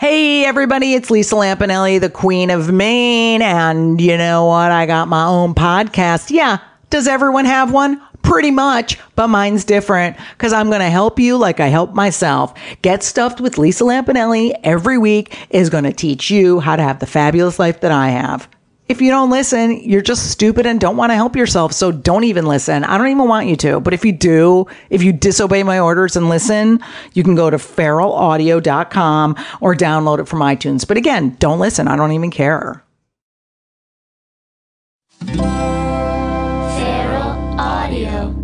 Hey everybody, it's Lisa Lampanelli, the Queen of Maine, and you know what? I got my own podcast. Yeah, does everyone have one? Pretty much, but mine's different because I'm going to help you like I help myself. Get Stuffed with Lisa Lampanelli every week is going to teach you how to have the fabulous life that I have. If you don't listen, you're just stupid and don't want to help yourself, so don't even listen. I don't even want you to. But if you do, if you disobey my orders and listen, you can go to feralaudio.com or download it from iTunes. But again, don't listen. I don't even care. Feral Audio.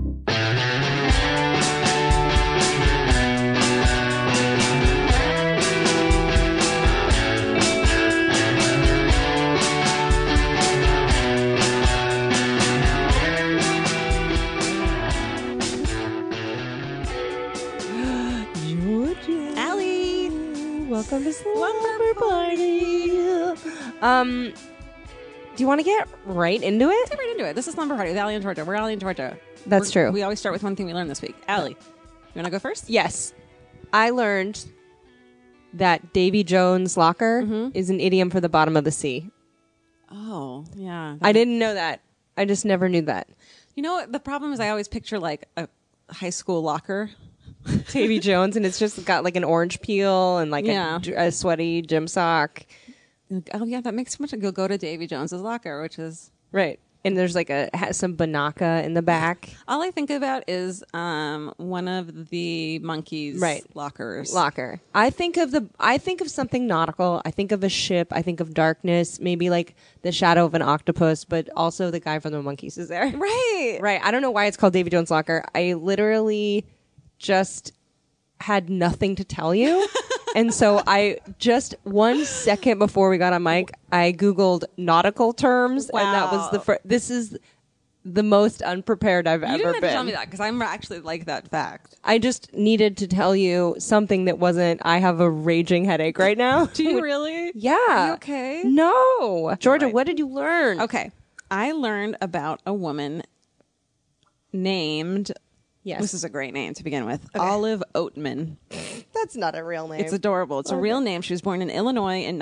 Welcome to Slumber Party. Do you want to get right into it? Let's get right into it. This is Slumber Party with Allie and Georgia. We're Allie and Georgia. That's true. We always start with one thing we learned this week. Allie, you want to go first? Yes. I learned that Davy Jones' locker is an idiom for the bottom of the sea. Oh, yeah. I didn't know that. I just never knew that. You know, the problem is I always picture like a high school locker. Davy Jones, and it's just got like an orange peel and like a sweaty gym sock. Oh, yeah, that makes so much. Go to Davy Jones's locker, which is... Right. And there's like some Banaka in the back. All I think about is one of the monkeys' lockers. Locker. I think of something nautical. I think of a ship. I think of darkness. Maybe like the shadow of an octopus, but also the guy from the Monkees is there. Right. Right. I don't know why it's called Davy Jones' locker. I literally just had nothing to tell you. And so I just 1 second before we got on mic, I Googled nautical terms. Wow. And that was this is the most unprepared I've ever been. You didn't have to tell me that because I'm actually like that fact. I just needed to tell you something that wasn't, I have a raging headache right now. Do you really? Yeah. Are you okay? No. Georgia, Right. what did you learn? Okay. I learned about a woman named... Yes. This is a great name to begin with. Okay. Olive Oatman. That's not a real name. It's adorable. It's a real name. She was born in Illinois in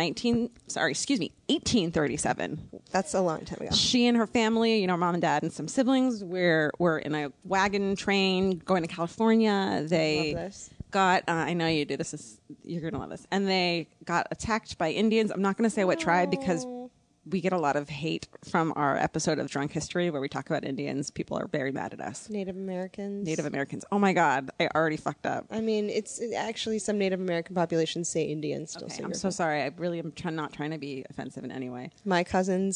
1837. That's a long time ago. She and her family, you know, mom and dad and some siblings were in a wagon train going to California. They love this. got, I know you do. You're going to love this. And they got attacked by Indians. I'm not going to say what tribe because we get a lot of hate from our episode of Drunk History where we talk about Indians. People are very mad at us. Native Americans. Oh my God. I already fucked up. I mean, it's actually some Native American populations say Indians still. Okay, I'm so sorry. I really am not trying to be offensive in any way. My cousin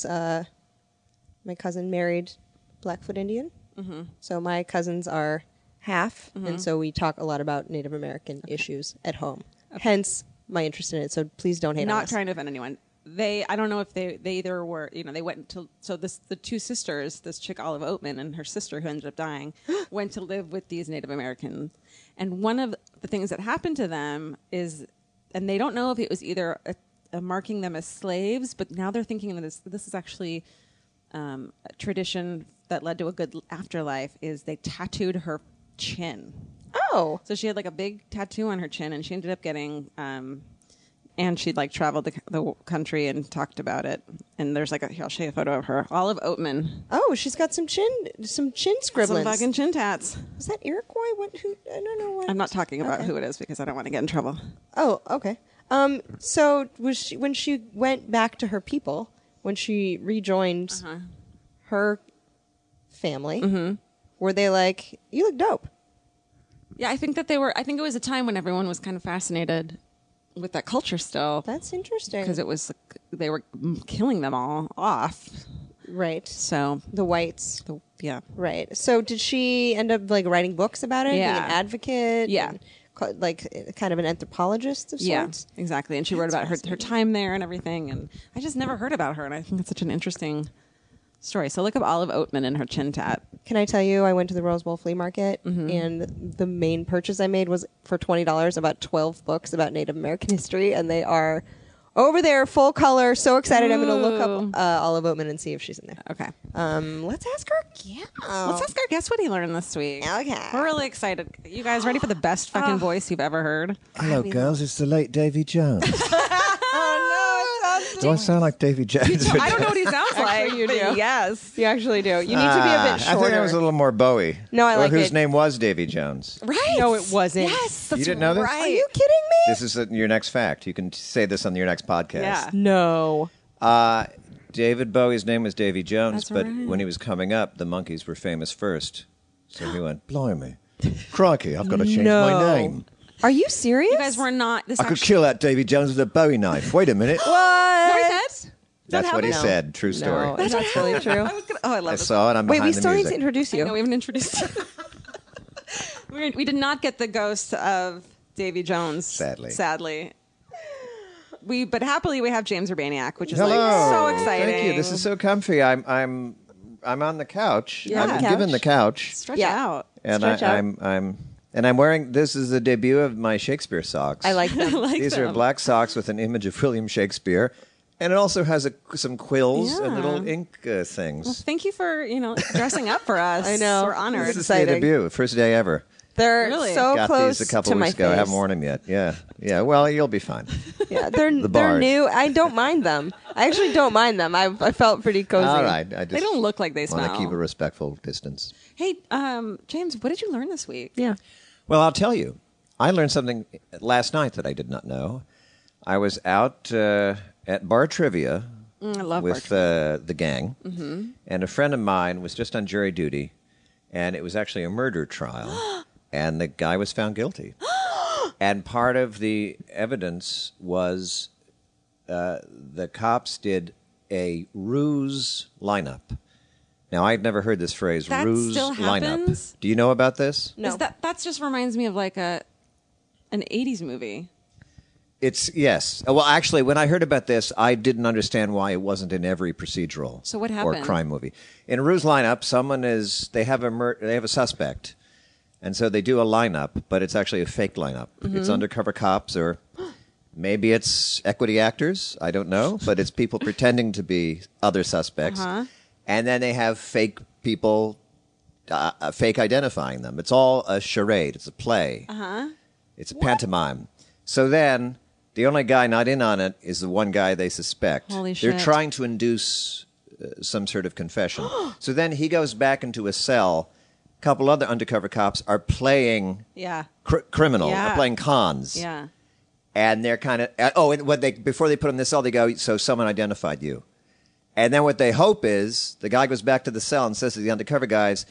married Blackfoot Indian. Mm-hmm. So my cousins are half. And so we talk a lot about Native American issues at home. Okay. Hence my interest in it. So please don't hate on us. Not trying to offend anyone. I don't know if they either were, you know, they went to, so the two sisters, this chick Olive Oatman and her sister who ended up dying, went to live with these Native Americans. And one of the things that happened to them is, and they don't know if it was either marking them as slaves, but now they're thinking that this is actually a tradition that led to a good afterlife, is they tattooed her chin. Oh. So she had like a big tattoo on her chin, and she ended up getting... and she'd like traveled the country and talked about it. And there's like I'll show you a photo of her. Olive Oatman. Oh, she's got some chin scribblings. Some fucking chin tats. Is that Iroquois? I don't know what. I'm not talking about who it is because I don't want to get in trouble. Oh, okay. So when she went back to her people, when she rejoined her family, were they like, you look dope? Yeah, I think that they were. I think it was a time when everyone was kind of fascinated with that culture still. That's interesting. Because it was they were killing them all off. Right. So the whites. Yeah. Right. So did she end up like writing books about it? Yeah. Being an advocate? Yeah. Like kind of an anthropologist of sorts? Yeah, exactly. And she wrote about her time there and everything. And I just never heard about her. And I think it's such an interesting story. So look up Olive Oatman and her chin tat. Can I tell you, I went to the Rose Bowl flea market, and the main purchase I made was for $20 about 12 books about Native American history, and they are over there, full color. So excited! I'm going to look up Olive Oatman and see if she's in there. Okay. Let's ask our guest. Let's ask our guest what he learned this week. Okay. We're really excited. You guys ready for the best fucking voice you've ever heard? Hello, girls. It's the late Davy Jones. Do I sound like Davy Jones? I don't know what he sounds like. Actually, you but do. yes. You actually do. You need to be a bit I shorter. think I was a little more Bowie. No, I like whose it. name was Davy Jones. Right. No, it wasn't. Yes. That's You didn't know this? right. Are you kidding me? This is your next fact. You can say this on your next podcast. Yeah. No. David Bowie's name was Davy Jones, That's but right. when he was coming up, the Monkees were famous first. So he went, blimey, crikey, I've got to change my name. Are you serious? You guys were not. This I could actually, kill that Davy Jones with a Bowie knife. Wait a minute. Is that what he said? That's what he No. said. True story. No, that's really true. I was gonna, oh, I love I this. saw it. I'm Wait, behind we the still need music. to introduce I you. know we haven't introduced. We did not get the ghost of Davy Jones. Sadly. But happily we have James Urbaniak, which is Hello. like so exciting. Thank you. This is so comfy. I'm on the couch. Yeah. I've been Couch. given the couch, stretch Yeah. out. and Stretch out. I'm wearing. This is the debut of my Shakespeare socks. I like them. These are black socks with an image of William Shakespeare, and it also has some quills and Yeah. little ink things. Thank you for dressing up for us. I know. We're honored. This is exciting. the debut, first day ever. They're Really? so Got close these a couple to my weeks ago. I face. haven't worn them yet. Yeah. Well, you'll be fine. Yeah, they're bars. new. I don't mind them. I actually don't mind them. I felt pretty cozy. All right. I just They don't look like they want to smell. keep a respectful distance. Hey, James, what did you learn this week? Yeah. Well, I'll tell you. I learned something last night that I did not know. I was out at bar trivia I love with the gang, and a friend of mine was just on jury duty, and it was actually a murder trial, and the guy was found guilty. And part of the evidence was the cops did a ruse lineup. Now, I'd never heard this phrase, That ruse still lineup. happens? Do you know about this? No. That just reminds me of like an 80s movie. It's yes. Well, actually, when I heard about this, I didn't understand why it wasn't in every procedural So what or happened? crime movie. In a ruse lineup, they have a suspect, and so they do a lineup, but it's actually a fake lineup. Mm-hmm. It's undercover cops, or maybe it's equity actors. I don't know, but it's people pretending to be other suspects, and then they have fake people, fake identifying them. It's all a charade. It's a play. It's a pantomime. So then, the only guy not in on it is the one guy they suspect. Holy They're shit. trying to induce some sort of confession. So then he goes back into a cell. A couple other undercover cops are playing Yeah. criminal, Yeah. are playing cons. Yeah. And they're kind of, and before they put him in the cell, they go, so someone identified you. And then what they hope is, the guy goes back to the cell and says to the undercover guys,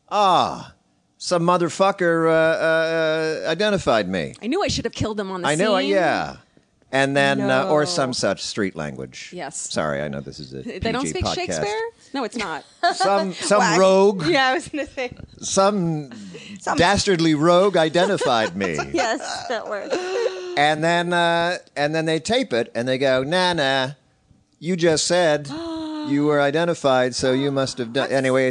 some motherfucker identified me. I knew I should have killed him on the I scene. know, yeah. And then, No. or some such street language. Yes. Sorry, I know this is a They don't PG speak podcast. Shakespeare? No, it's not. Some Whack. rogue, Yeah, I was going to say. some dastardly rogue identified me. Yes, that works. And then they tape it and they go, nah, you just said you were identified, so you must have done. Anyway,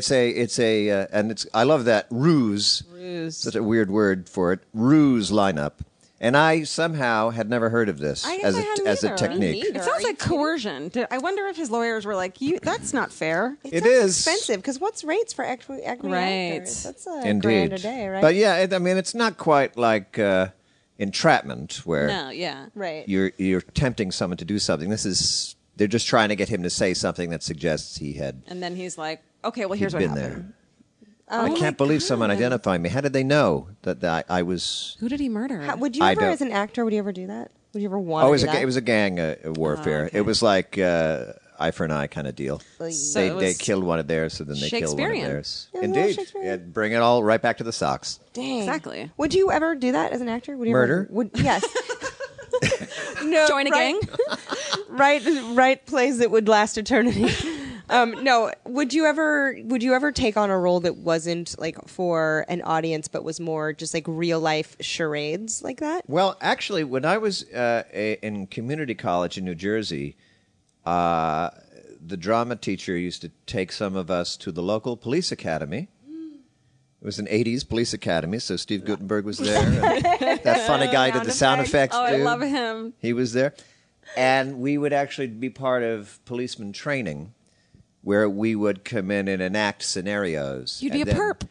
I love that ruse. Such a weird word for it. Ruse lineup. And I somehow had never heard of this I guess I hadn't as a either. technique. Me neither. It sounds like coercion. I wonder if his lawyers were like, that's not fair. It is expensive because what's rates for equity Right. actors? That's a Indeed. grand a day, right? But yeah, it's not quite like entrapment where No, yeah. right. you're tempting someone to do something. They're just trying to get him to say something that suggests he had And then he's like, okay, well, here's he'd what been happened. there. I can't believe someone identified me. How did they know that I was? Who did he murder? Would you I ever, don't- as an actor, would you ever do that? Would you ever want Oh, to it was do that? it was a gang warfare. okay. It was like eye for an eye kind of deal. So they it was killed one of theirs, so then they killed one of Shakespearean. theirs. Yeah, a little Indeed, Shakespearean. yeah, bring it all right back to the socks. Dang. Exactly. Would you ever do that as an actor? Would you Murder? Ever, yes. No. Join a gang? Write plays that would last eternity. No. Would you ever take on a role that wasn't like for an audience, but was more just like real life charades like that? Well, actually, when I was in community college in New Jersey, the drama teacher used to take some of us to the local police academy. It was an 80s police academy, so Steve Guttenberg was there. And that funny guy did the sound effects, Oh, I dude. love him. He was there. And we would actually be part of policeman training where we would come in and enact scenarios. You'd be And a then- perp.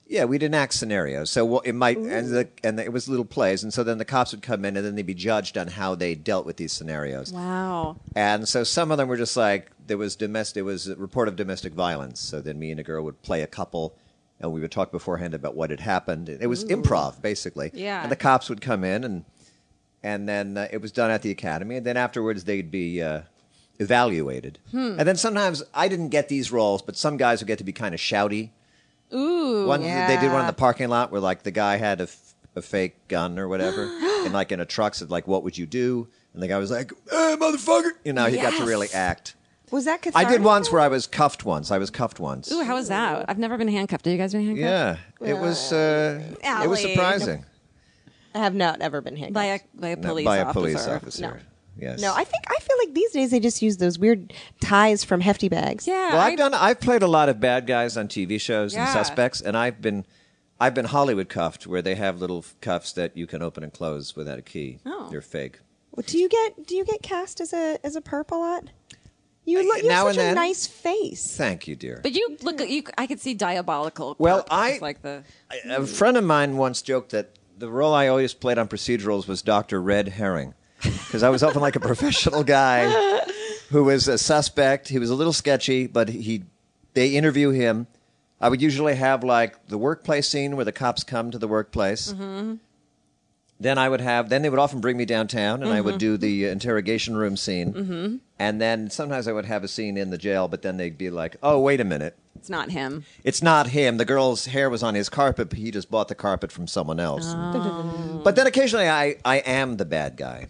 Yeah, we'd enact scenarios. So it might, and it was little plays, and so then the cops would come in, and then they'd be judged on how they dealt with these scenarios. Wow. And so some of them were just like there was a report of domestic violence. So then me and a girl would play a couple, and we would talk beforehand about what had happened. It was improv, basically. Yeah. And the cops would come in, and then it was done at the academy, and then afterwards they'd be evaluated. And then sometimes I didn't get these roles, but some guys would get to be kind of shouty. Ooh. They did one in the parking lot where like the guy had a fake gun or whatever, and like in a truck said like, "What would you do?" And the guy was like, "Hey, motherfucker!" You know, he got to really act. Was that I cathartic? did once where I was cuffed once. Ooh, how was that? I've never been handcuffed. Have you guys been handcuffed? Yeah, it was surprising. I have not ever been handcuffed. By a No, police by officer. a police officer. No. Yes. No, I feel like these days they just use those weird ties from Hefty Bags. Yeah. Well, I've played a lot of bad guys on TV shows and Yeah. suspects, and I've been Hollywood cuffed, where they have little cuffs that you can open and close without a key. Oh. They're fake. Well, do you get cast as a perp a lot? You have Now such and a then. nice face. Thank you, dear. But you look. I could see diabolical. Well, perps, just like the. A friend of mine once joked that the role I always played on procedurals was Dr. Red Herring, because I was often like a professional guy who was a suspect. He was a little sketchy, but they interview him. I would usually have like the workplace scene where the cops come to the workplace. Mm-hmm. Then they would often bring me downtown, and I would do the interrogation room scene. Mm-hmm. And then sometimes I would have a scene in the jail, but then they'd be like, "Oh, wait a minute. It's not him. It's not him. The girl's hair was on his carpet, but he just bought the carpet from someone else." Oh. But then occasionally I am the bad guy.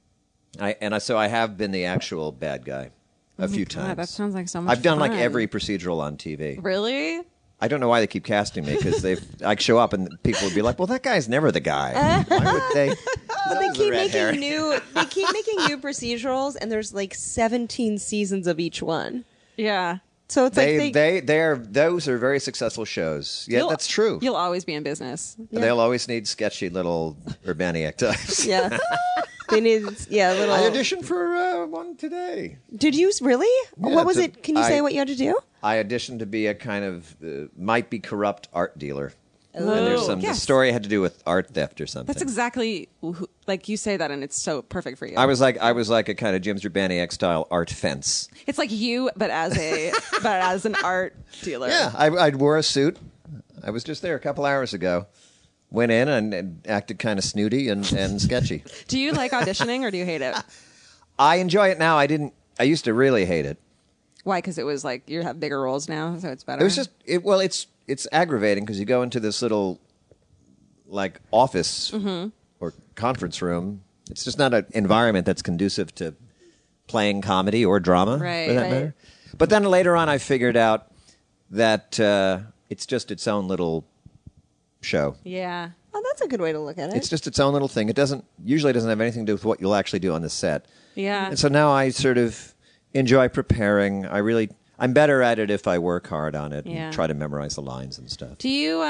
So I have been the actual bad guy a few times. God, that sounds like so much I've done like fun. every procedural on TV. Really? I don't know why they keep casting me, because I show up and people would be like, "Well, that guy's never the guy." Why would they? But they keep making new procedurals, and there's like 17 seasons of each one. Yeah. So it's Those are very successful shows. Yeah, You'll- that's true. You'll always be in business. They'll always need sketchy little Urbaniac types. yeah. They need little. I auditioned for one today. Did you really? Yeah, What was it? Can you say what you had to do? I auditioned to be a kind of might be corrupt art dealer. And Oh. there's the Yes. story had to do with art theft or something. That's exactly like you say that, and it's so perfect for you. I was like a kind of James Urbaniak style art fence. It's like you, but as an art dealer. Yeah, I wore a suit. I was just there a couple hours ago. Went in and acted kind of snooty and sketchy. Do you like auditioning or do you hate it? I enjoy it now. I used to really hate it. Why? Because it was like you have bigger roles now, so it's better. It was just it's aggravating because you go into this little like office or conference room. It's just not an environment that's conducive to playing comedy or drama, Right, for that right. matter. But then later on, I figured out that it's just its own little show. Yeah. Oh, that's a good way to look at it. It's just its own little thing. It usually doesn't have anything to do with what you'll actually do on the set. Yeah. And so now I sort of enjoy preparing. I'm better at it if I work hard on it Yeah. and try to memorize the lines and stuff. Do you?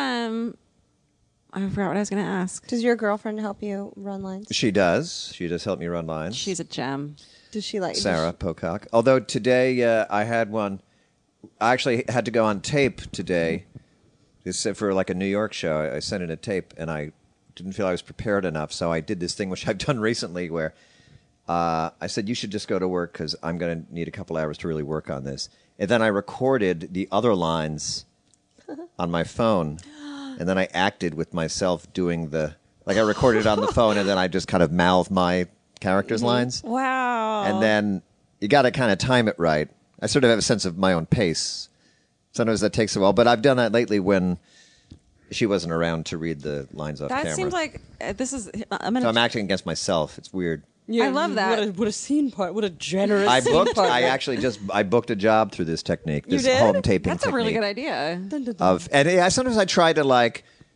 I forgot what I was going to ask. Does your girlfriend help you run lines? She does. She does help me run lines. She's a gem. Does she like Sarah Pocock. Although today I had one. I actually had to go on tape today. For like a New York show. I sent in a tape and I didn't feel I was prepared enough. So I did this thing, which I've done recently, where I said, "You should just go to work because I'm going to need a couple hours to really work on this." And then I recorded the other lines on my phone. And then I acted with myself doing I recorded it on the phone and then I just kind of mouthed my character's lines. Wow. And then you got to kind of time it right. I sort of have a sense of my own pace. Sometimes that takes a while, but I've done that lately when she wasn't around to read the lines off that camera. seems like this is. I'm gonna. So I'm acting against myself. It's weird. I love that. What a scene part. What a generous I scene booked. part. I booked a job through this technique. This did? home taping. That's a really good technique idea. Sometimes I try to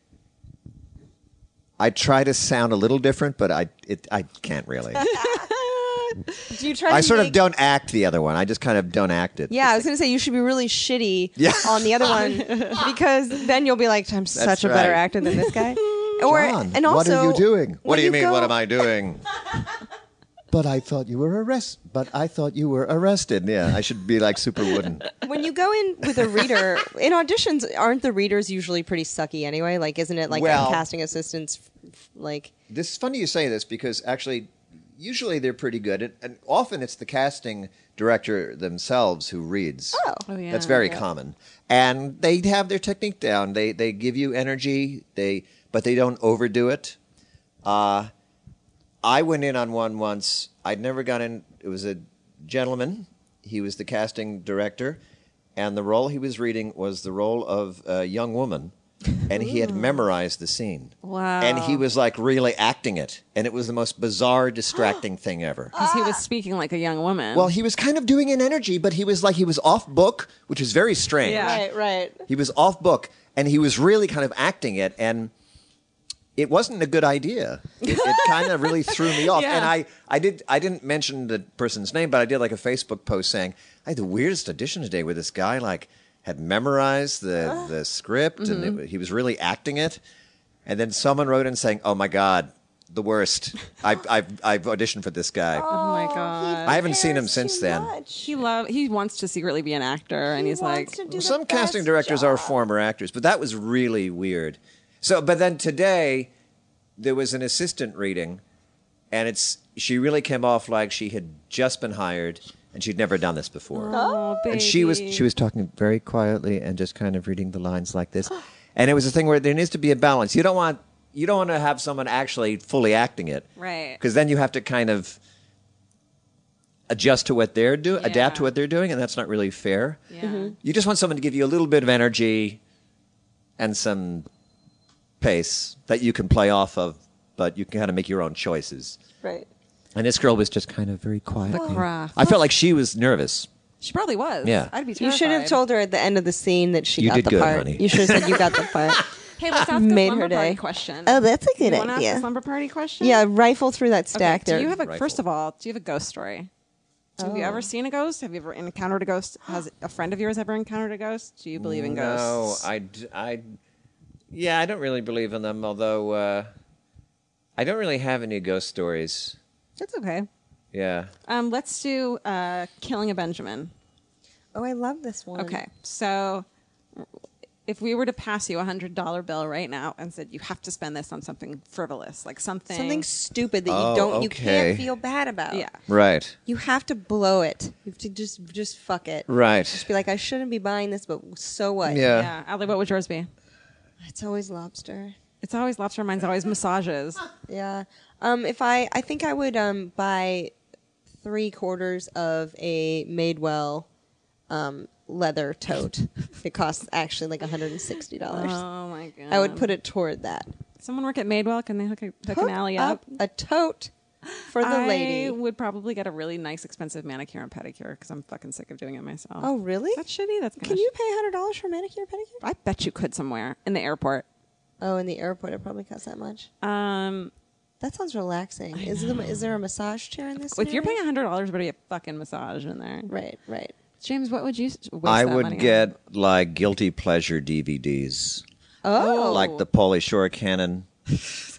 I try to sound a little different, but I can't really. Do you try I to sort of make- don't act the other one. I just kind of don't act it. Yeah, I was going to say you should be really shitty Yeah. on the other one because then you'll be like, I'm such a better right. actor than this guy. John, and also, what are you doing? What when do you mean? go- What am I doing? But I thought you were arrested. Yeah, I should be like super wooden. When you go in with a reader in auditions, aren't the readers usually pretty sucky anyway? Like, isn't it like Well- casting assistants? Like, This is funny you say this because actually, usually they're pretty good, and often it's the casting director themselves who reads. Oh, yeah. That's very common, and they have their technique down. They give you energy, but they don't overdo it. I went in on one once. I'd never gone in. It was a gentleman. He was the casting director, and the role he was reading was the role of a young woman, and he had memorized the scene. Wow. And he was like really acting it, and it was the most bizarre, distracting thing ever. Because he was speaking like a young woman. Well, he was kind of doing an energy, but he was off book, which is very strange. Yeah. right. He was off book, and he was really kind of acting it, and it wasn't a good idea. It kind of really threw me off. Yeah. And I didn't mention the person's name, but I did like a Facebook post saying, I had the weirdest audition today where this guy like had memorized the script and he was really acting it. And then someone wrote in saying, oh my God, the worst. I've auditioned for this guy. oh my god. I haven't seen him since then. He wants to secretly be an actor, and he's like, Some casting directors are former actors, but that was really weird. So, but then today there was an assistant reading, and she really came off like she had just been hired and she'd never done this before. oh, baby. And she was talking very quietly and just kind of reading the lines like this. And it was a thing where there needs to be a balance. You don't want to have someone actually fully acting it, Right. Because then you have to kind of adjust to what they're doing, adapt to Yeah. what they're doing, and that's not really fair. Yeah. You just want someone to give you a little bit of energy and some pace that you can play off of, but you can kind of make your own choices. Right. And this girl was just kind of very quiet. craft. I felt like she was nervous. She probably was. Yeah. I'd be You terrified. should have told her at the end of the scene that she You got did the good, part. honey. You should have said you got the part. Hey, let's ask Made the her slumber party day. question. Oh, that's a good you wanna ask idea. the slumber party question? Yeah, rifle through that stack Okay, there. do you have Rifle. first of all, do you have a ghost story? Have you ever seen a ghost? Have you ever encountered a ghost? Has a friend of yours ever encountered a ghost? Do you believe in ghosts? No, I don't really believe in them, although I don't really have any ghost stories. That's okay. Yeah. Let's do Killing a Benjamin. Oh, I love this one. Okay, so if we were to pass you $100 bill right now and said you have to spend this on something frivolous, like something stupid that Oh, you okay. can't feel bad about. Yeah. Right. You have to blow it. You have to just fuck it. Right. Just be like, I shouldn't be buying this, but so what? Yeah. Yeah, Ali, what would yours be? It's always lobster. It's always lobster. Mine's always massages. Yeah. If I think I would buy 3/4 of a Madewell leather tote. It costs actually like $160. Oh my god! I would put it toward that. Someone work at Madewell? Can they hook an alley up? a tote for the I lady. would probably get a really nice, expensive manicure and pedicure because I'm fucking sick of doing it myself. Oh, really? That's shitty. That's Can you pay $100 for a manicure pedicure? I bet you could somewhere in the airport. Oh, in the airport, it probably costs that much. That sounds relaxing. Is there a massage chair in this? If you're scenario? paying $100, better get a fucking massage in there. Right. James, what would you waste I that would money on? get like guilty pleasure DVDs, Oh, like the Pauly Shore canon, That's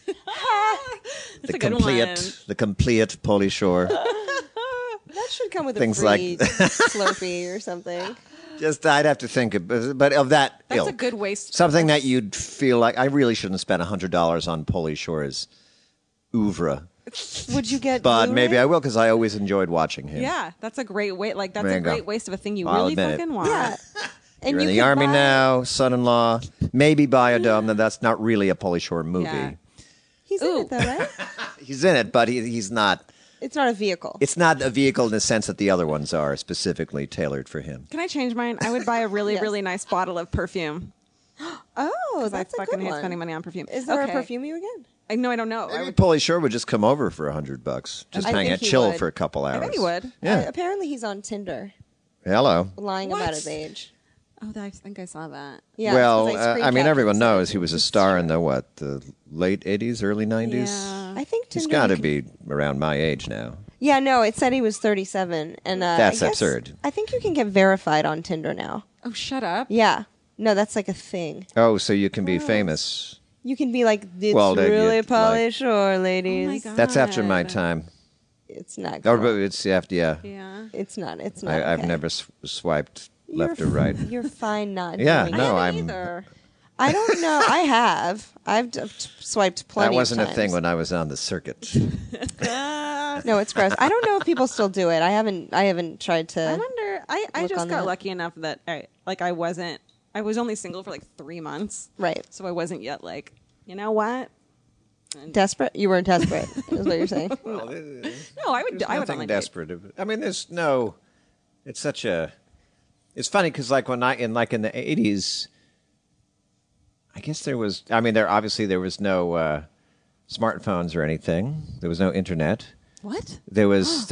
a good one. the complete Pauly Shore. that should come with Things a like- free Slurpee or something. Just I'd have to think, but of that That's ilk. a good waste. Something that you'd feel like I really shouldn't spend $100 on Pauly Shore's oeuvre, Would you get? but Blu-ray? maybe I will because I always enjoyed watching him. Yeah, that's a great way. Like that's There a you go. great waste of a thing you I'll really admit it. fucking want. Yeah. And You're in you the could army buy- now, son-in-law, maybe Biodome. Then that's not really a Pauly Shore movie. Yeah. He's in it though, right? He's in it, but he's not. It's not a vehicle. It's not a vehicle in the sense that the other ones are specifically tailored for him. Can I change mine? I would buy a really, Yes. really nice bottle of perfume. Oh, I that's a fucking good hate one. spending money on perfume. Is there Okay. a perfume you again? I don't know. I Maybe would, Pauly Shore would just come over for $100. Just I hang think out, he chill would. for a couple hours. bet he would. Yeah. Apparently, he's on Tinder, Hello. lying What? about his age. I think I saw that. Yeah. well, 'cause screen I mean, capped everyone it. knows he was a star in the late 80s, early 90s? Yeah. I think He's Tinder. got to be around my age now. Yeah, no, it said he was 37, and That's I guess- absurd. I think you can get verified on Tinder now. Oh, shut up. Yeah, no, that's like a thing. Oh, so you can be famous. You can be like, it's Well, they really get, Pauly like- Shore, Oh ladies. my god. That's after my time. It's not. Oh, Cool. but it's yeah. Yeah. It's not. It's not. I've okay. never swiped left You're or right. You're fine not. Yeah, doing no, it. I'm. Either. I don't know. I have. I've swiped plenty. That wasn't of a thing times. when I was on the circuit. No, it's gross. I don't know if people still do it. I haven't tried to. I wonder. I Look just on got that. lucky enough that I wasn't. I was only single for like 3 months. Right. So I wasn't yet like, you know what? Desperate? You weren't desperate, is what you're saying. No, I would. I would Nothing only desperate. I mean, there's no. It's such a. It's funny because like when in the 80s, I guess there was. I mean, there was no smartphones or anything. There was no internet. What? There was.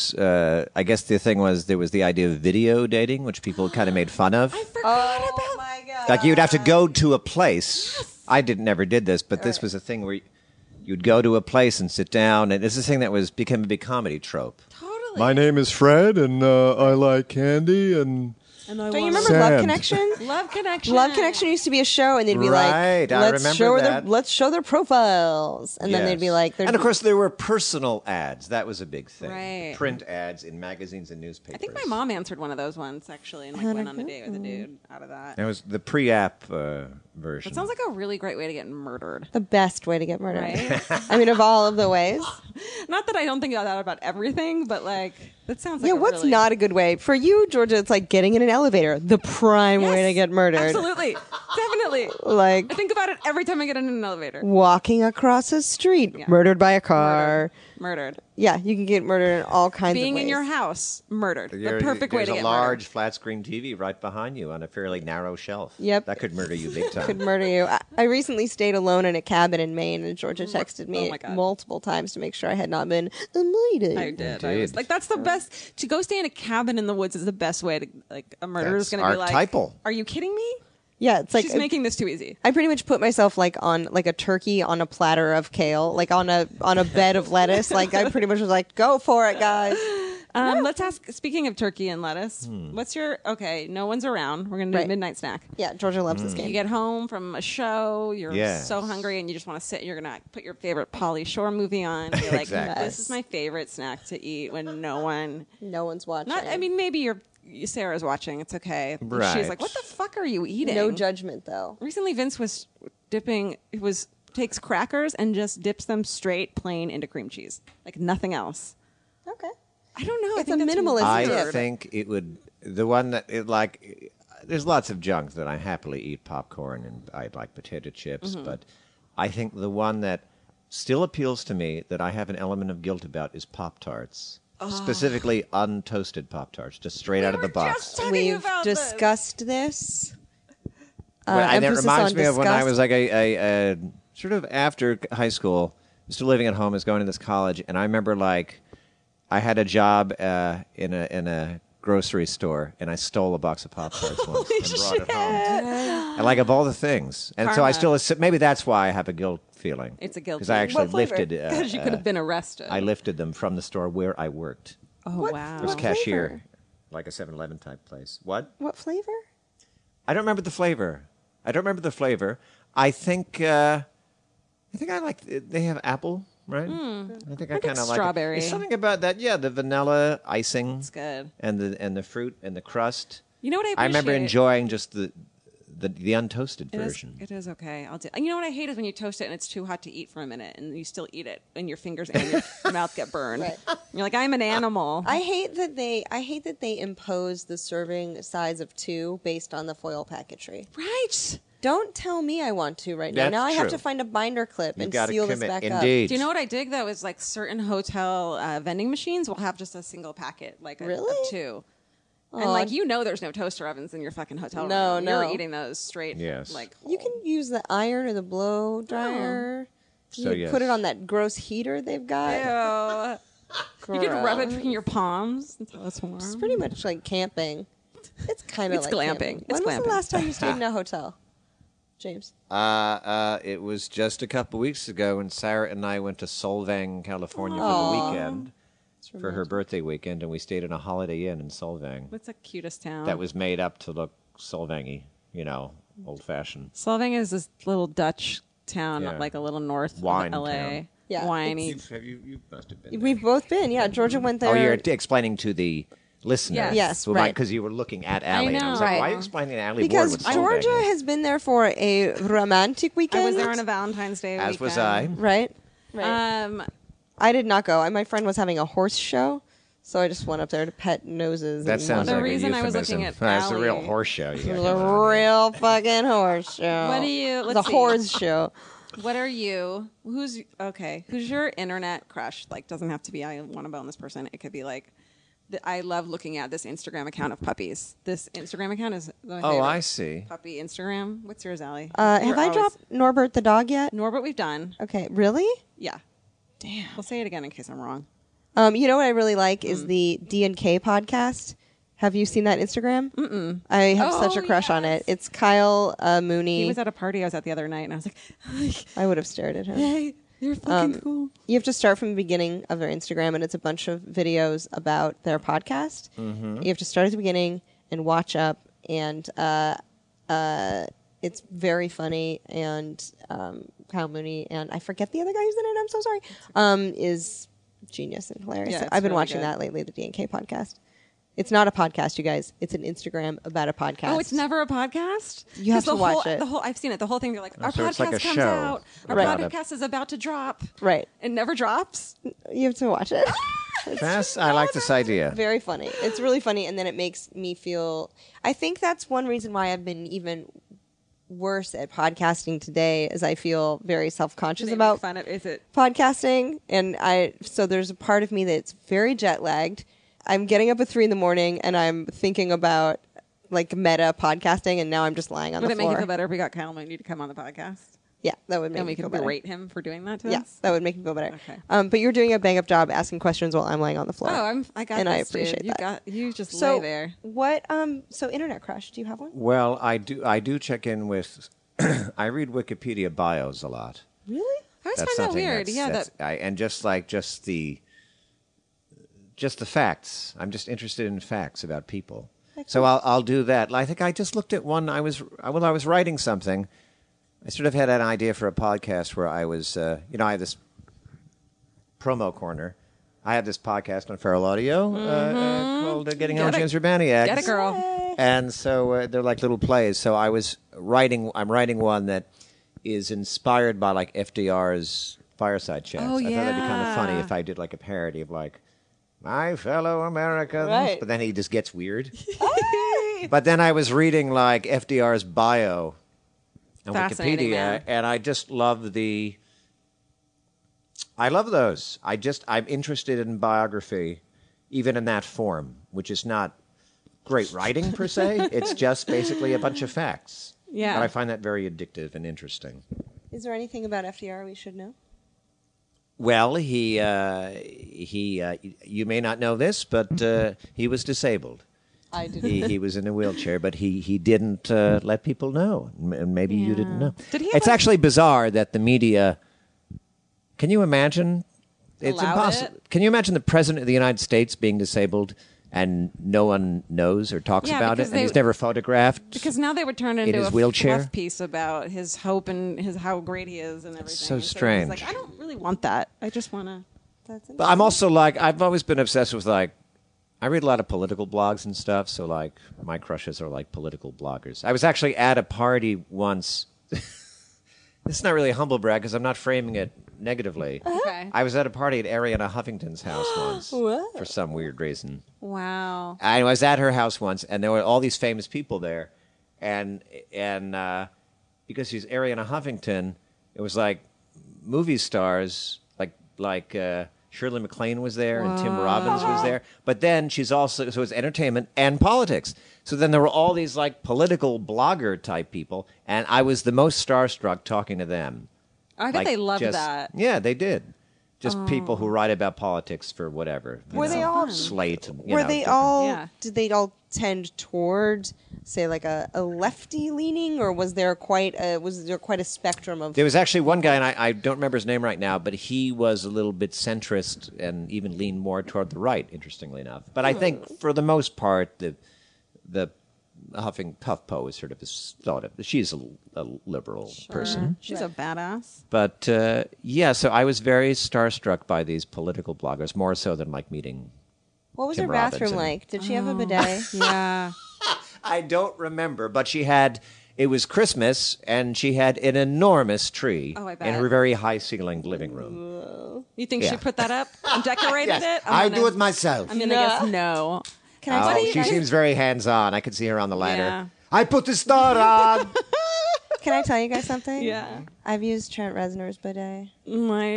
I guess the thing was there was the idea of video dating, which people kind of made fun of. I forgot about. Oh my god! Like you'd have to go to a place. I never did this, but this was a thing where you'd go to a place and sit down, and it's a thing that became a big comedy trope. Totally. My name is Fred, and I like candy, and And I Don't you wanna- remember Love Sand. Connection? Love Connection? Love Connection used to be a show, and they'd be Right, like, I "Let's remember show that. let's show their profiles," and then they'd be Yes. like, and of course there were personal ads. That was a big thing. Right. Print ads in magazines and newspapers. I think my mom answered one of those ones actually, and like went on a date with a dude out of that. That was the pre-app version. It sounds like a really great way to get murdered. the best way to get murdered. Right? I mean, of all of the ways. Not that I don't think that about everything, but like that sounds like Yeah, a what's really... not a good way for you, Georgia? It's like getting in an elevator, the prime way to Yes, get murdered. Absolutely, definitely. Like I think about it every time I get in an elevator. walking across a street, Yeah. murdered by a car. Murdered. Yeah, you can get murdered in all kinds Being of ways. in your house, murdered. The perfect way There's to a get large murdered. flat screen TV right behind you on a fairly narrow shelf. Yep. That could murder you big time. Could murder you. I recently stayed alone in a cabin in Maine, and Georgia texted Oh me my God. multiple times to make sure I had not been murdered. I did. I Indeed. was like, that's the best. To go stay in a cabin in the woods is the best way to like a murderer is That's going to be like, archetypal. "Are you kidding me? Yeah, it's like She's making this too easy." I pretty much put myself like on like a turkey on a platter of kale, like on a bed of lettuce. Like I pretty much was like, "Go for it, guys." Let's ask. Speaking of turkey and lettuce, what's your okay? No one's around. We're gonna do Right. midnight snack. Yeah, Georgia loves this You game. get home from a show, you're Yes. so hungry, and you just want to sit. You're gonna put your favorite Pauly Shore movie on. You're like, Exactly. "This is my favorite snack to eat when no one." No one's watching. Not. I mean, maybe Sarah's watching. It's okay. Right. She's like, "What the fuck are you eating?" no judgment though. Recently, Vince was dipping. He takes crackers and just dips them straight plain into cream cheese, like nothing else. Okay. I don't know. It's I think a that's minimalist I dip. think it would the one that it like. There's lots of junk that I happily eat, popcorn and I like potato chips, Mm-hmm. but I think the one that still appeals to me that I have an element of guilt about is Pop Tarts, specifically untoasted Pop Tarts, just straight out of the were box. just talking We've about this. discussed this. And it Emphasis reminds on me of when I disgust. was like a sort of after high school, still living at home, was going to this college, and I remember like I had a job in a grocery store, and I stole a box of Pop Tarts once and brought it home. And like of all the things, and so I Karma. still maybe that's why I have a guilt feeling. It's a guilt because I feeling. actually What flavor? lifted. Because you could have been arrested. I lifted them from the store where I worked. Oh What- wow. It was What cashier, flavor? like a 7-Eleven type place. What? What flavor? I don't remember the flavor. I think I like. They have apple, right? I think I kind of like strawberry. it. There's something about that. Yeah, the vanilla icing. It's good. And the fruit and the crust. You know what I appreciate? I remember enjoying just the untoasted It is- version. It is okay. I'll do. You know what I hate is when you toast it and it's too hot to eat for a minute and you still eat it and your fingers and your mouth get burned. Right. You're like, I'm an animal. I hate that they impose the serving size of 2 based on the foil packaging. right. Don't tell me I want to right now. That's Now I have true. to find a binder clip You've and got to seal this commit. back up. Indeed. Do you know what I dig though? Is like certain hotel vending machines will have just a single packet, like Really? of 2. And Aw. like there's no toaster ovens in your fucking hotel No, room. no. You're eating those straight. Yes. Like You can use the iron or the blow dryer. So, You yes. put it on that gross heater they've got. Ew. You can rub it Gross. between your palms until it's warm. It's pretty much like camping. It's kind of It's like glamping. camping. It's When was glamping. the last time you stayed in a hotel, James? It was just a couple weeks ago when Sarah and I went to Solvang, California for Aw. the weekend, for her birthday weekend, and we stayed in a Holiday Inn in Solvang. What's the cutest town? That was made up to look Solvangy, old fashioned. Solvang is this little Dutch town, Yeah. like a little north Wine of LA. town. Yeah, whiny. You must have been. We've both been. Yeah, Georgia went there. Oh, you're explaining to the listeners. Yes, right. Because you were looking at Allie. And I was know. like, why are you Right. explaining to Allie because Ward what's Georgia Soulbanging? has been there for a romantic weekend. I was there on a Valentine's Day As weekend. was I. Right. I did not go. My friend was having a horse show, so I just went up there to pet noses. That and sounds The like reason a I was euphemism. looking at That's a real Allie. horse show. You It got was going a on. real fucking horse show. What do you- The let's see. horse show. What are you? Who's your internet crush? Like, doesn't have to be I want to bone this person. It could be like, I love looking at this Instagram account of puppies. This Instagram account is my Oh, favorite. I see. Puppy Instagram. What's yours, Allie? Have You're I always- dropped Norbert the dog yet? Norbert? We've done. Okay, really? Yeah. Damn. We'll say it again in case I'm wrong. You know what I really like is the D&K podcast. Have you seen that Instagram? Mm-mm. I have such a crush on it. It's Kyle Mooney. He was at a party I was at the other night, and I was like, I would have stared at him. "Hey, you're fucking cool." You have to start from the beginning of their Instagram, and it's a bunch of videos about their podcast. Mm-hmm. You have to start at the beginning and watch up, and it's very funny. And Kyle Mooney, and I forget the other guy who's in it. I'm so sorry. Is genius and hilarious. Yeah, So it's I've been really watching good. that lately. The D&K podcast. It's not a podcast, you guys. It's an Instagram about a podcast. Oh, it's never a podcast. You have 'Cause to the watch whole, it. The whole I've seen it. The whole thing. They're like, our so it's podcast like a comes show out. Our Right. podcast is about to drop. Right. It never drops. You have to watch it. Fast. I like this idea. Very funny. It's really funny, and then it makes me feel. I think that's one reason why I've been even worse at podcasting today, is I feel very self-conscious They make about fun of. Is it? podcasting, and so there's a part of me that's very jet lagged. I'm getting up at 3 a.m. and I'm thinking about like meta podcasting, and now I'm just lying on Would the it make floor. you feel better if we got Kyle Mooney to come on the podcast? Yeah, that would make And me we feel could better. berate him for doing that to Yeah, us? that would make me feel better. Okay. But you're doing a bang up job asking questions while I'm laying on the floor. Oh, I got and this, I appreciate dude. that. You just So lay there. what? So internet crush? Do you have one? Well, I do check in with. I read Wikipedia bios a lot. Really? I always That's find that something weird. that's- Yeah, that's- that and just the facts. I'm just interested in facts about people. So I'll do that. I think I just looked at one. While I was writing something, I sort of had an idea for a podcast where I was, I had this promo corner. I had this podcast on Feral Audio called "Getting On Get it. James Urbaniak." Get it, girl. And so they're like little plays. So I'm writing one that is inspired by like FDR's Fireside Chats. Oh, I thought that'd be kind of yeah. funny if I did like a parody of like, my fellow Americans. Right. But then he just gets weird. But then I was reading like FDR's bio on Fascinating, Wikipedia, man. and I just love I love those. I'm interested in biography, even in that form, which is not great writing per se. It's just basically a bunch of facts. Yeah. But I find that very addictive and interesting. Is there anything about FDR we should know? Well, he you may not know this, but he was disabled. I didn't. He was in a wheelchair, but he didn't let people know. And maybe you didn't know. Did he have It's a- actually bizarre that the media. Can you imagine? It's Allowed impossible. it? Can you imagine the president of the United States being disabled and no one knows or talks Yeah, about it, because and they- he's never photographed? Because now they would turn it into his a wheelchair? fluff piece about his hope and how great he is and everything. so And he's strange. like, I don't really want that. I just want to. That's But I'm also like, I've always been obsessed with like, I read a lot of political blogs and stuff, so like my crushes are like political bloggers. I was actually at a party once. This is not really a humble brag because I'm not framing it negatively. Okay. I was at a party at Ariana Huffington's house once Whoa. for some weird reason. Wow. I was at her house once, and there were all these famous people there, and because she's Ariana Huffington, it was like movie stars, like Shirley MacLaine was there, and Tim Robbins was there. But then she's also so it's entertainment and politics. So then there were all these like political blogger type people, and I was the most starstruck talking to them. I bet Like, they loved just- that. Yeah, they did. Just people who write about politics for whatever. you Were they know, all- Slate? And, Were they all? Yeah. Did they all tend toward, say, like a lefty leaning, or was there quite a spectrum of? There was actually one guy, and I don't remember his name right now, but he was a little bit centrist and even leaned more toward the right, interestingly enough. But I think for the most part, the HuffPo is sort of thought of. She's a liberal person. She's a badass. But so I was very starstruck by these political bloggers, more so than like meeting. What was Tim her bathroom Robinson. like? Did she have a bidet? Yeah. I don't remember, but she had. It was Christmas, and she had an enormous tree Oh, I bet. in her very high-ceilinged living room. You think she Yeah. put that up and decorated Yes, it? I do it myself. I'm gonna guess no. Can I tell you she guys? seems very hands-on. I could see her on the ladder. Yeah. I put the star on. Can I tell you guys something? Yeah. I've used Trent Reznor's bidet. Oh my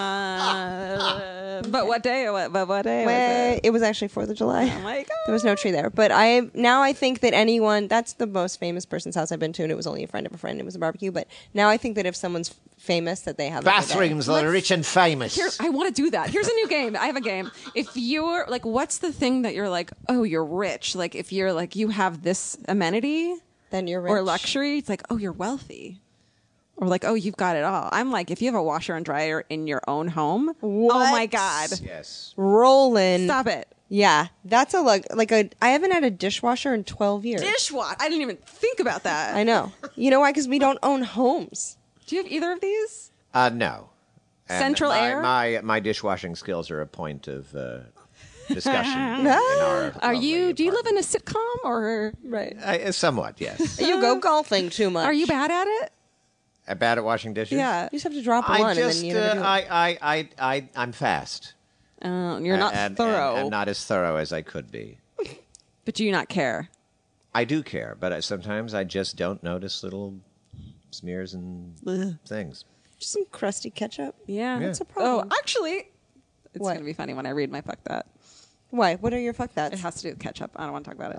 god. But what day? What day was it? It was actually 4th of July. Oh my god. There was no tree there. But I think that anyone, that's the most famous person's house I've been to, and it was only a friend of a friend. It was a barbecue. But now I think that if someone's famous, that they have a bidet. Bathrooms that are rich and famous. Here, I want to do that. Here's a new game. I have a game. If you're like, what's the thing that you're like, oh, you're rich? Like, if you're like, you have this amenity Then you're rich. or luxury, it's like, oh, you're wealthy. Or like, oh, you've got it all. I'm like, if you have a washer and dryer in your own home, What? oh my god, Yes. Rolling. stop it. Yeah, that's I haven't had a dishwasher in 12 years. Dishwash. I didn't even think about that. I know. You know why? Because we don't own homes. Do you have either of these? No. And Central air? My dishwashing skills are a point of discussion. in our Are you? lovely Do you live in a apartment. sitcom or? Right. Somewhat, yes. You go golfing too much. Are you bad at it? Bad at washing dishes? Yeah. You just have to drop I one just, and then you never do it. I'm fast. You're not and, thorough. And not as thorough as I could be. But do you not care? I do care, but sometimes I just don't notice little smears and things. Just some crusty ketchup. Yeah. Yeah. What's the problem? Oh, actually, it's What? going to be funny when I read my fuck that. Why? What are your fuck It that's? has to do with ketchup. I don't want to talk about it.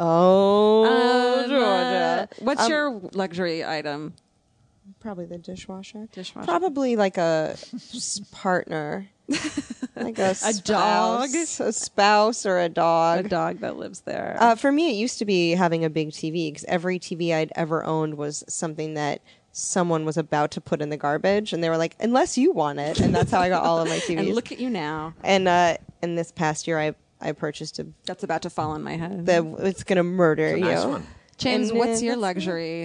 Oh, Georgia. What's your luxury item? Probably the dishwasher. Dishwasher. Probably like a partner. Like a dog? a spouse or a A dog. dog that lives there. For me, it used to be having a big TV because every TV I'd ever owned was something that someone was about to put in the garbage, and they were like, "Unless you want it," and that's how I got all of my TVs. and look at you now. And this past year, I purchased That's about to fall on my head. it's gonna murder It's a you. nice one. James, and, what's your that's- luxury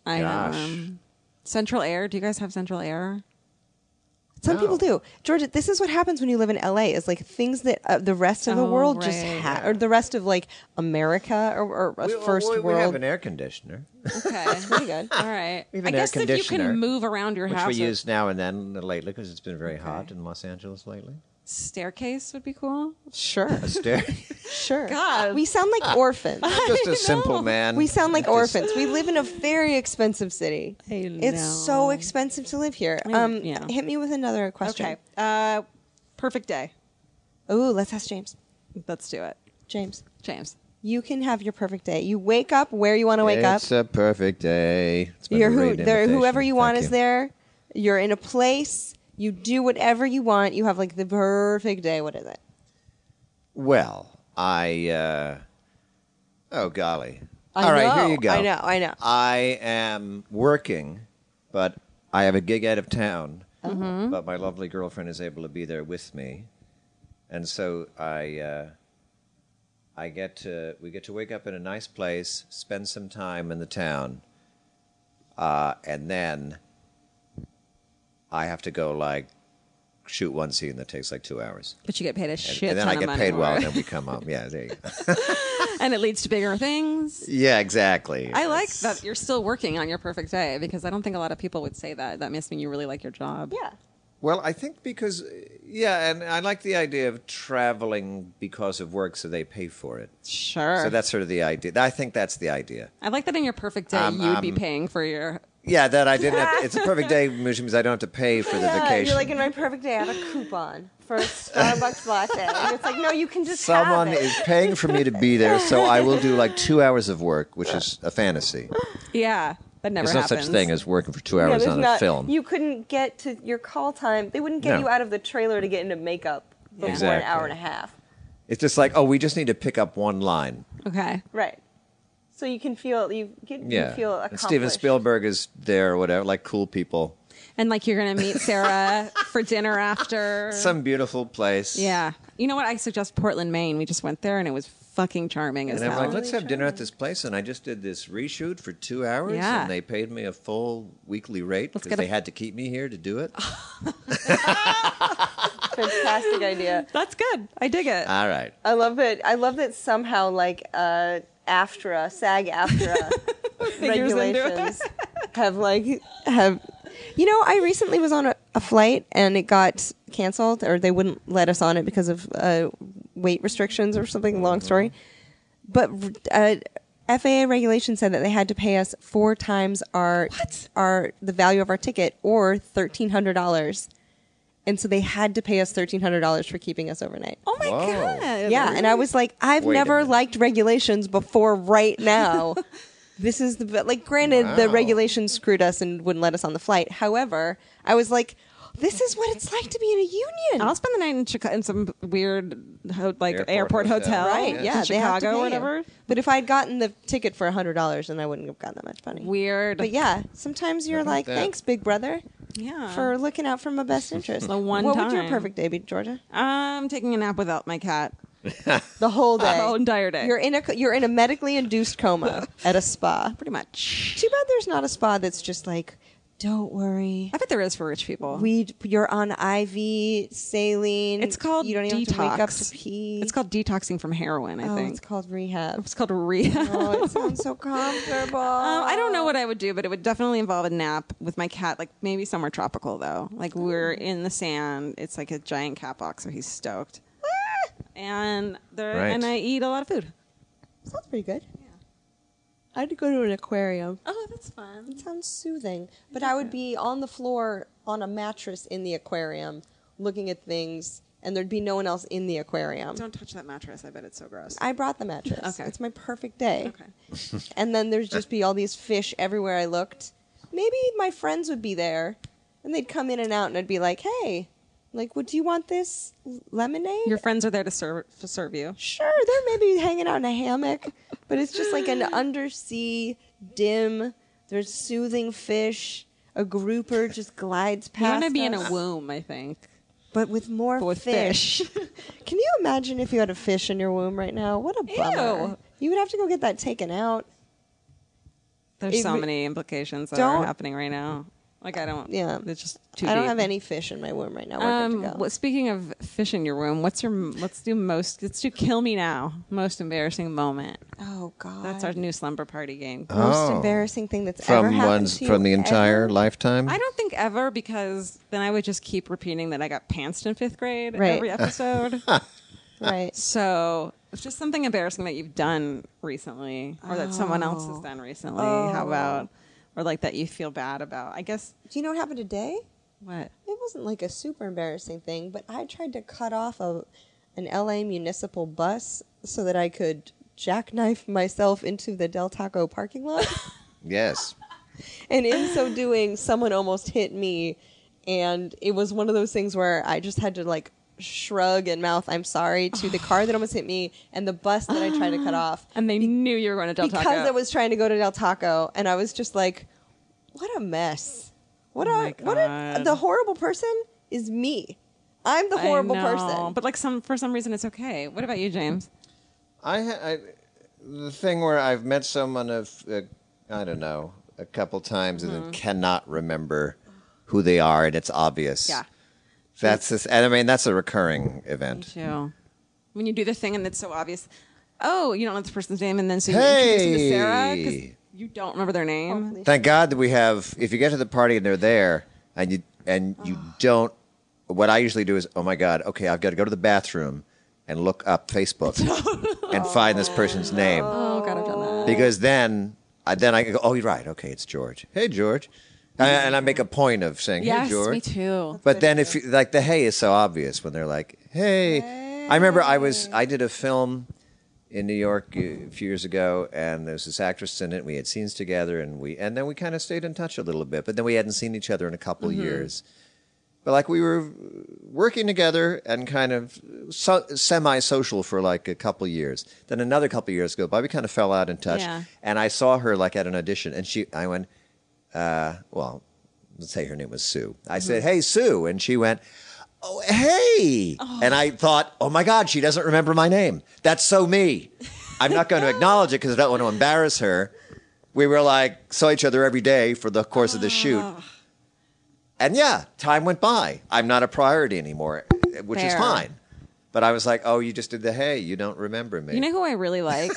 item? Central air. Do you guys have central air? Some No. people do. Georgia, this is what happens when you live in LA. Is like things that the rest of the Oh, world just right. has, or the rest of like America or first we world. have an air conditioner, Okay. Pretty good. All right. We have I an air guess if you conditioner, can move around your which house, we with use now and then lately because it's been very hot in Los Angeles lately. staircase would be cool. Sure, A stair. sure. God. We sound like orphans. Just a simple man. We sound like orphans. We live in a very expensive city. It's so know. expensive to live here. yeah. Hit me with another question. Okay. Perfect day. Oh, let's ask James. Let's do it. James, James. you can have your perfect day. You wake up where you want to wake up. It's a perfect day. It's been You're a great invitation. whoever you want Thank is there. You're in a place. You do whatever you want. You have like the perfect day. What is it? Well, oh golly. I All right, know, here you go. I know. I am working, but I have a gig out of town. Mm-hmm. But my lovely girlfriend is able to be there with me, and so we get to wake up in a nice place, spend some time in the town, and then I have to go like shoot one scene that takes like 2 hours. But you get paid a And, shit and then ton I get of money paid for well, it. and then we come home. Yeah, there you go. And it leads to bigger things. Yeah, exactly. I like that you're still working on your perfect day because I don't think a lot of people would say that. That must mean you really like your job. Yeah. Well, I think because, and I like the idea of traveling because of work, so they pay for it. Sure. So that's sort of the idea. I think that's the idea. I like that in your perfect day you would be paying for your. Yeah, that I didn't have it's a perfect day, which means I don't have to pay for the vacation. You're like, in my perfect day, I have a coupon for a Starbucks latte. And it's like, no, you can just Someone have it. is paying for me to be there, so I will do like 2 hours of work, which is a fantasy. Yeah, that never There's no happens. such thing as working for 2 Yeah, hours there's on a not- film. You couldn't get to your call time. They wouldn't get No. you out of the trailer to get into makeup before an Exactly. hour and a half. It's just like, oh, we just need to pick up one line. Okay. Right. So you can feel you Yeah. feel And accomplished. Steven Spielberg is there or whatever, like cool people. And like you're going to meet Sarah for dinner after. Some beautiful place. Yeah. You know what? I suggest Portland, Maine. We just went there and it was fucking charming as And I'm hell. like, let's have dinner at this place. And I just did this reshoot for 2 hours. Yeah. And they paid me a full weekly rate because they had to keep me here to do it. Fantastic idea. That's good. I dig it. All right. I love that somehow like AFTRA, SAG-AFTRA regulations have you know, I recently was on a flight and it got canceled, or they wouldn't let us on it because of weight restrictions or something. Long story. But FAA regulation said that they had to pay us 4 times the value of our ticket, or $1,300. And so they had to pay us $1,300 for keeping us overnight. Oh my Whoa. God. Yeah, and I was like, I've Wait a never minute. liked regulations before right now. This is granted, the Wow. regulations screwed us and wouldn't let us on the flight. However, I was like, this is what it's like to be in a union. I'll spend the night in Chicago in some weird airport Airport hotel. hotel. Right, Yeah. yeah, in they have to Chicago or pay you. whatever. But if I'd gotten the ticket for $100, then I wouldn't have gotten that much money. Weird. But yeah, sometimes you're like, that? thanks, big brother, Yeah. for looking out for my best interest. The one what would your time. perfect day be, Georgia? I'm taking a nap without my cat. The whole day. The whole entire day. You're in a medically induced coma at a spa. Pretty much. Too bad there's not a spa that's just like, don't worry. I bet there is for rich people. You're on IV saline. It's called You don't even detox. have to wake up to pee. It's called detoxing from heroin, I think. It's called rehab. It's called rehab. Oh, it sounds so comfortable. I don't know what I would do, but it would definitely involve a nap with my cat, like maybe somewhere tropical, though. Like we're in the sand. It's like a giant cat box, so he's stoked. And Right. I eat a lot of food. Sounds pretty good. Yeah. I'd go to an aquarium. Oh, that's fun. It sounds soothing. But I would be on the floor on a mattress in the aquarium looking at things, and there'd be no one else in the aquarium. Don't touch that mattress. I bet it's so gross. I brought the mattress. Okay. It's my perfect day. Okay. And then there'd just be all these fish everywhere I looked. Maybe my friends would be there, and they'd come in and out, and I'd be like, hey, like, would you want this lemonade? Your friends are there to serve you. Sure, they're maybe hanging out in a hammock, but it's just like an undersea, dim, there's soothing fish. A grouper just glides You past want to be in us. a womb, I think. But with more But with fish. Can you imagine if you had a fish in your womb right now? What a bummer. Ew. You would have to go get that taken out. There's It so re- many implications that Don't- are happening right now. Like I don't. Yeah. It's just too. I don't deep. have any fish in my womb right now. We're good to go. Well, speaking of fish in your room, let's do kill me now. Most embarrassing moment. Oh, God. That's our new slumber party game. most Oh. embarrassing thing that's ever From happened one's to you from the entire ever? lifetime. I don't think ever, because then I would just keep repeating that I got pantsed in 5th grade Right. every episode. Right. So it's just something embarrassing that you've done recently, or that someone else has done recently. How about, or like that you feel bad about? I guess. Do you know what happened today? What? It wasn't like a super embarrassing thing, but I tried to cut off an LA municipal bus so that I could jackknife myself into the Del Taco parking lot. Yes. And in so doing, someone almost hit me. And it was one of those things where I just had to like shrug and mouth, I'm sorry, to the car that almost hit me and the bus that I tried to cut off. And they knew you were going to Del Taco. Because I was trying to go to Del Taco, and I was just like, what a mess. my God. The horrible person is me. I'm the horrible I know, person. But like for some reason it's okay. What about you, James? The thing where I've met someone I don't know, a couple times and then cannot remember who they are, and it's obvious. Yeah. That's this, and I mean that's a recurring Me event. too. When you do the thing and it's so obvious. Oh, you don't know this person's name, and then so you introduce them to Sarah because Hey. you don't remember their name. Hopefully. Thank God that we have. If you get to the party and they're there, and you don't, what I usually do is, oh my God, okay, I've got to go to the bathroom and look up Facebook and find this person's name, Oh God, I've done that. because then I go, oh, you're right, okay, it's George. Hey, George, and I make a point of saying, Yes, hey, George. me too. But then if you, like the hey is so obvious when they're like, hey. I remember I did a film in New York a few years ago, and there was this actress in it. We had scenes together, and then we kind of stayed in touch a little bit. But then we hadn't seen each other in a couple of years. But like we were working together and kind of semi-social for like a couple of years. Then another couple of years go by, we kind of fell out in touch. Yeah. And I saw her like at an audition, and I went, well, let's say her name was Sue. I said, "Hey, Sue," and she went, "Oh, hey," and I thought, "Oh my God, she doesn't remember my name. That's so me." I'm not going to acknowledge it because I don't want to embarrass her. We were like, saw each other every day for the course of the shoot. And yeah, time went by. I'm not a priority anymore, which is Fair. fine. But I was like, oh, you just did the hey, you don't remember me. You know who I really like?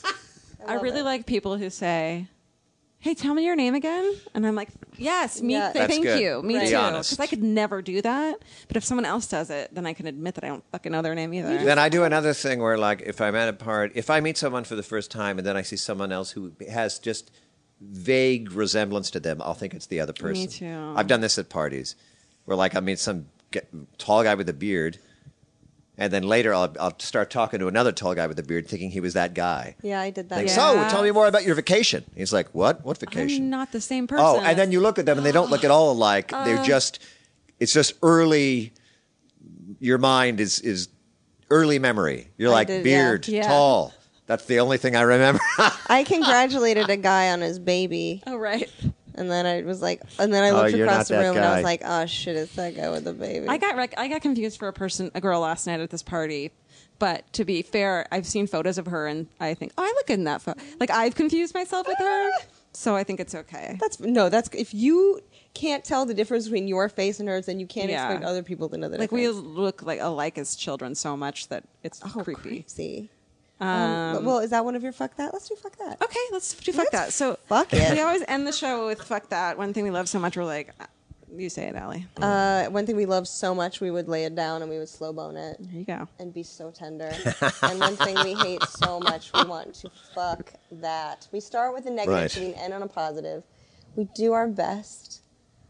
I really like people who say, "Hey, tell me your name again," and I'm like, "Yes, me. Yeah. That's Thank good. you, me Right. Be too." honest. Because I could never do that. But if someone else does it, then I can admit that I don't fucking know their name either. Then I do another thing where, like, if I'm at a party, if I meet someone for the first time and then I see someone else who has just vague resemblance to them, I'll think it's the other person. Me too. I've done this at parties where, like, I meet some tall guy with a beard, and then later I'll start talking to another tall guy with a beard thinking he was that guy. Yeah, I did that. Like, Yeah. so, tell me more about your vacation. He's like, what? What vacation? I'm not the same person. Oh, and then you look at them and they don't look at all alike. They're it's just early, your mind is early memory. You're like, did, beard, yeah. tall. That's the only thing I remember. I congratulated a guy on his baby, Oh, right. and then I was like, and then I looked you're across not the that room, and I guy. was like, oh shit, it's that guy with the baby. I got confused for a girl last night at this party. But to be fair, I've seen photos of her, and I think, oh, I look good in that photo. Like, I've confused myself with her, so I think it's okay. That's if you can't tell the difference between your face and hers, then you can't Yeah. expect other people to know the Like, we difference. look like alike as children so much that it's creepy. Crazy. Well, is that one of your fuck that? Let's do fuck that. Okay, let's do fuck that. So fuck it. we always end the show with fuck that. One thing we love so much, we're like, you say it, Allie. One thing we love so much, we would lay it down and we would slow bone it There you go. and be so tender. And one thing we hate so much, we want to fuck that. We start with a negative Right. so we can end on a positive. We do our best.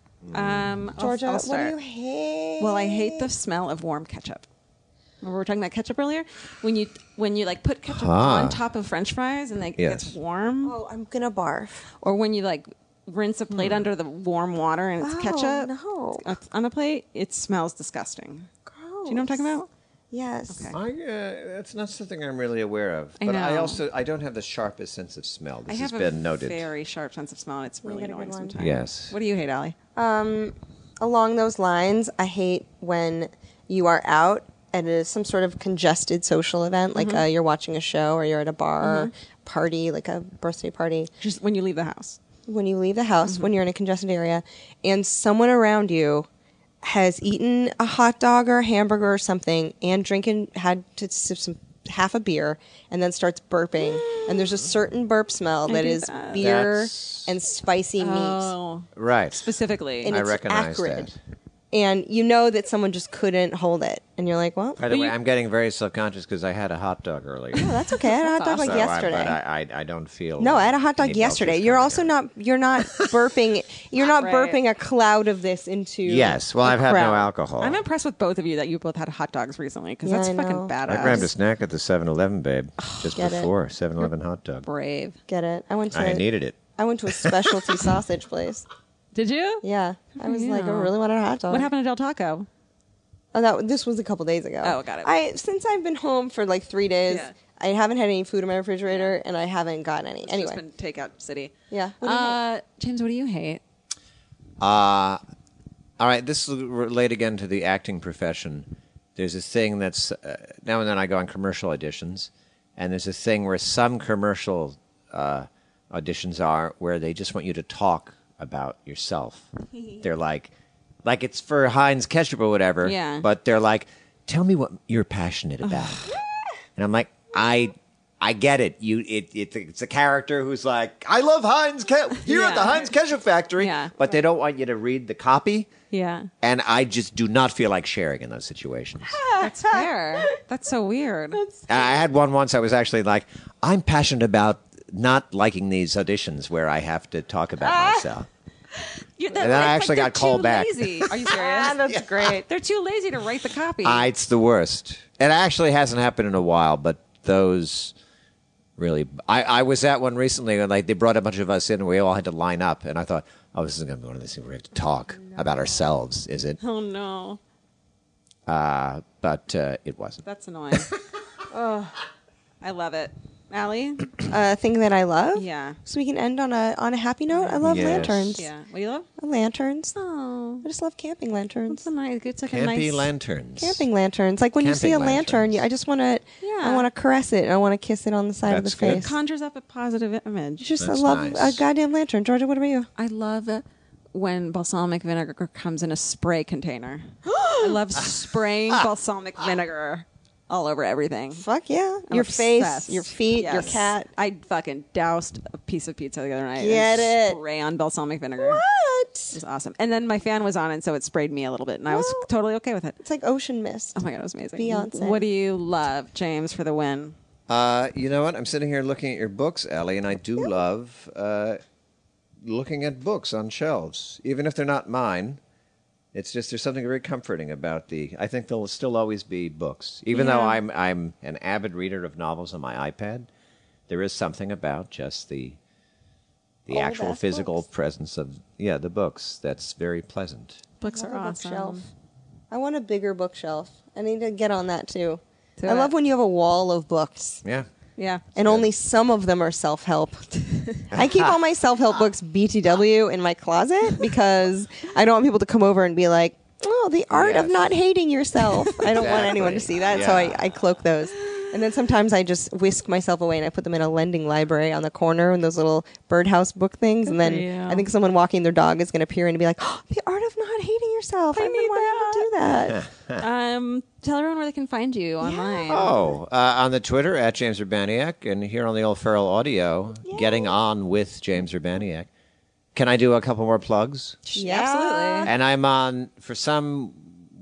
Georgia, I'll what do start. you hate? Well, I hate the smell of warm ketchup. Remember we were talking about ketchup earlier? When you like put ketchup on top of French fries and it Yes. gets warm, Oh, I'm gonna barf. or when you like rinse a plate under the warm water and it's Oh, ketchup no. on a plate, it smells disgusting. Gross. Do you know what I'm talking about? Yes. Okay. That's not something I'm really aware of. I But I know. also I don't have the sharpest sense of smell. I This has have been a noted. very sharp sense of smell, and it's really got a good annoying one. sometimes. Yes. What do you hate, Allie? Along those lines, I hate when you are out at some sort of congested social event, like you're watching a show or you're at a bar or party, like a birthday party. Just when you leave the house. When you leave the house, when you're in a congested area, and someone around you has eaten a hot dog or a hamburger or something and had to sip half a beer and then starts burping, and there's a certain burp smell that do is that. beer That's- and spicy meat. Oh, Right. specifically. And I it's recognize acrid. that. And you know that someone just couldn't hold it. And you're like, well, By the But way, you- I'm getting very self-conscious because I had a hot dog earlier. oh, that's okay. I had a hot dog like So yesterday. I don't feel. No, I had a hot dog any yesterday. belches You're coming also out. you're not burping, you're not Right. burping a cloud of this into Yes. Well, a I've had no crowd. alcohol. I'm impressed with both of you that you both had hot dogs recently, because Yeah, that's I fucking know. badass. I grabbed a snack at the 7-Eleven, babe, just Get it. before 7-Eleven hot dog. Brave. Get it? I went to I needed it. I went to a specialty sausage place. Did you? Yeah. I was like, I you. really wanted a hot dog. What happened to Del Taco? Oh, this was a couple days ago. Oh, got it. Since I've been home for like 3 days, Yeah. I haven't had any food in my refrigerator, and I haven't gotten any. It's Anyway, just been takeout city. yeah. What do you hate? James, what do you hate? All right, this will relate again to the acting profession. There's this thing that's now and then I go on commercial auditions, and there's a thing where some commercial auditions are where they just want you to talk about yourself. They're like it's for Heinz ketchup or whatever. Yeah. But they're like, tell me what you're passionate about. And I'm like, I get it. It's a character who's like, I love Heinz ketchup here at the Yeah. Heinz ketchup factory. Yeah. But they don't want you to read the copy. Yeah. And I just do not feel like sharing in those situations. That's fair. That's so weird. And I had one once I was actually like, I'm passionate about not liking these auditions where I have to talk about myself. And then I actually got called back. Lazy. Are you Ah, serious? that's great. They're too lazy to write the copy. It's the worst. It actually hasn't happened in a while, but those really. I was at one recently, and like they brought a bunch of us in, and we all had to line up, and I thought, oh, this is going to be one of these things where we have to talk about ourselves, is it? Oh no, But it wasn't. that's annoying. Oh, I love it, Allie. thing that I love. Yeah. So we can end on a happy note. I love Yes. lanterns. Yeah. What do you love? Lanterns. Oh, I just love camping lanterns. it's a nice. It's like a Campy nice. lanterns. Camping lanterns. Like when you see a Camping lantern, lanterns. I just want to. Yeah. I want to caress it. And I want to kiss it on the side That's of the good. face. Conjures up a positive image. Just I That's love nice. a goddamn lantern. Georgia, what about you? I love when balsamic vinegar comes in a spray container. I love spraying balsamic vinegar all over everything. Fuck yeah. I'm Your obsessed. face, your feet, your Yes. cat. I fucking doused a piece of pizza the other night. Get and it. Spray on balsamic vinegar. What? It was awesome. And then my fan was on, and so it sprayed me a little bit, and I was Well- totally okay with it. It's like ocean mist. Oh my God, it was amazing. Beyonce. What do you love, James, for the win? You know what? I'm sitting here looking at your books, Ellie, and I do love looking at books on shelves, even if they're not mine. It's just there's something very comforting about I think there'll still always be books, even though Yeah. I'm an avid reader of novels on my iPad. There is something about just the actual Old-ass physical books. presence of the books that's very pleasant. Books I are love a awesome. bookshelf. I want a bigger bookshelf. I need to get on that too. Do I it. love when you have a wall of books. Yeah. Yeah. And only some of them are self-help. I keep all my self-help books BTW in my closet because I don't want people to come over and be like, oh, the art of Yes. not hating yourself. I don't want anyone to Exactly. see that, so Yeah. I cloak those. And then sometimes I just whisk myself away and I put them in a lending library on the corner in those little birdhouse book things. And then for you. I think someone walking their dog is going to peer in and be like, oh, the art of not hating yourself. I've been need wanting to do that. Tell everyone where they can find you online. Oh, on the Twitter at James Urbaniak, and here on the Old Feral Audio, getting on with James Urbaniak. Can I do a couple more plugs? Yeah. Absolutely. And I'm on for some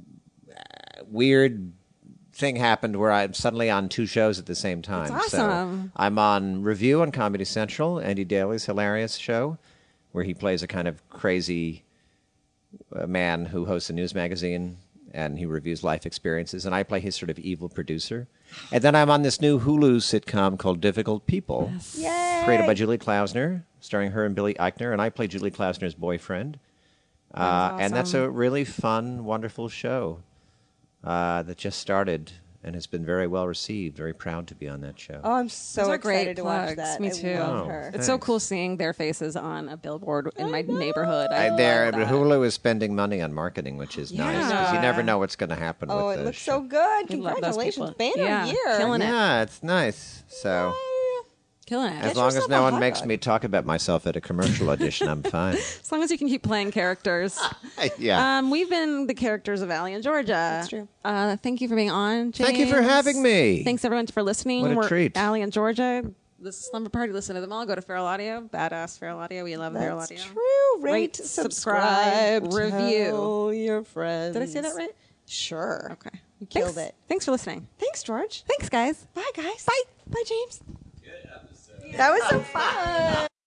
weird thing happened where I'm suddenly on two shows at the same time. That's awesome. So I'm on Review on Comedy Central, Andy Daly's hilarious show, where he plays a kind of crazy man who hosts a news magazine and he reviews life experiences, and I play his sort of evil producer. And then I'm on this new Hulu sitcom called Difficult People, Yay. created by Julie Klausner, starring her and Billy Eichner, and I play Julie Klausner's boyfriend. And that's a really fun, wonderful show that just started and has been very well received. Very proud to be on that show. Oh, I'm so Those are excited great to watch plugs. that. Me I too. love Oh, her. It's so Thanks. cool seeing their faces on a billboard in my neighborhood. I There, love that. Hulu is spending money on marketing, which is nice because you never know what's going to happen Oh, with it the looks show. so good. We love those Congratulations. people. Banner Yeah, year. killing it. Yeah, it's nice. So Killing it. as long as yourself no a one hot makes dog. me talk about myself at a commercial audition, I'm fine. As long as you can keep playing characters. Yeah. We've been the characters of Allie and Georgia. That's true. Thank you for being on, James. Thank you for having me. Thanks everyone for listening. What a We're treat. Allie and Georgia. This is Slumber Party. Listen to them all. Go to Feral Audio. Badass Feral Audio. We love Feral That's Audio. true. Rate, Rate, subscribe, subscribe, review. Tell your friends. Did I say that right? Sure. Okay. You killed Thanks. it. Thanks for listening. Thanks, George. Thanks, guys. Bye, guys. Bye. Bye, James. Good episode. That was so fun.